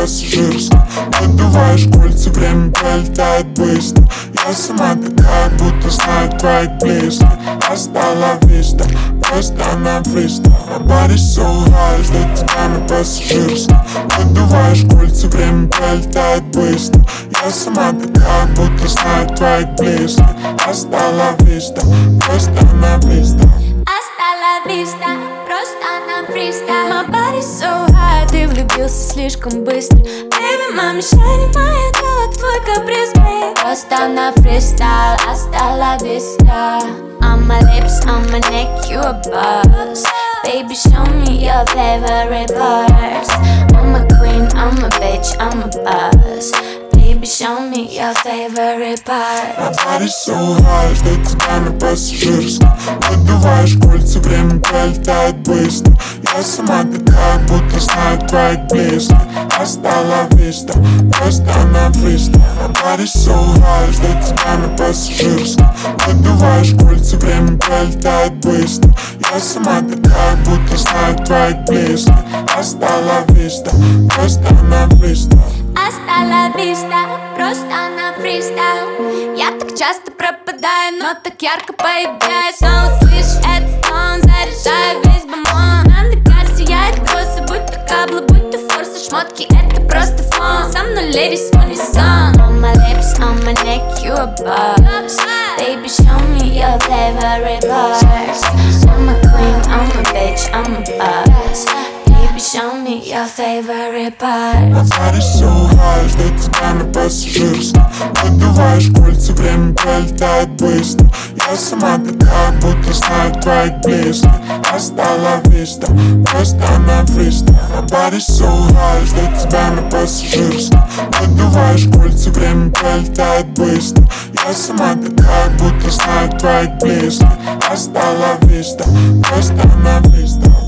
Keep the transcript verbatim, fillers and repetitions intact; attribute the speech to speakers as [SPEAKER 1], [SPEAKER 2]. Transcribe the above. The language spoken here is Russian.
[SPEAKER 1] пассажирской. Поддуваешь кольца, время пролетает быстро. Я сама такая, будто знаю твоих близких. Остала виста, просто на фристайл. Body so high, жду тебя на пассажирской. Поддуваешь кольца, время пролетает быстро. Я сама такая, будто знаю твоих близких. Остала виста, просто на фристайл.
[SPEAKER 2] Остала виста, просто на фристайл. My body so high, ты влюбился слишком быстро. Baby, маме, шарит моя тело, твой каприз, babe. Просто на фристайл, остала виста. On my lips, on my neck, you a boss. Baby, show me your favorite parts. I'm a queen, I'm a bitch, I'm a boss. Baby, show me your favorite part.
[SPEAKER 1] My body so high, жду тебя на пассажирской. Поддуваешь кольца, время пролетает быстро. Я сама такая, будто знаю твоих близких. Остала виста, просто на фристайл. My body so high, жду тебя на пассажирской. Поддуваешь кольца, время пролетает быстро. Я сама такая, будто знаю твоих близких. Остала виста, просто на фристайл.
[SPEAKER 2] Остала виста, просто на фристайл. Я так часто пропадаю, но так ярко появляюсь. Снова слышишь этот стон, заряжаю весь бомон. Андекар сияет косы, будь то каблы, будь то форсы. Шмотки это просто фон, со мной левис в унисон. On my lips, on my neck, you a boss. Baby, show me your favorite parts. I'm a queen, I'm a bitch, I'm a boss. Baby, show me your favorite part.
[SPEAKER 1] My body so high, жду тебя на пассажирской. Поддуваешь кольца, время пролетает быстро. Я сама такая, будто знаю твоих близких. Остала виста, просто на фристайл. My body so high, жду тебя на пассажирской. Поддуваешь кольца, время пролетает быстро. Я сама такая, будто знаю твоих близких. Остала виста, просто на фристайл.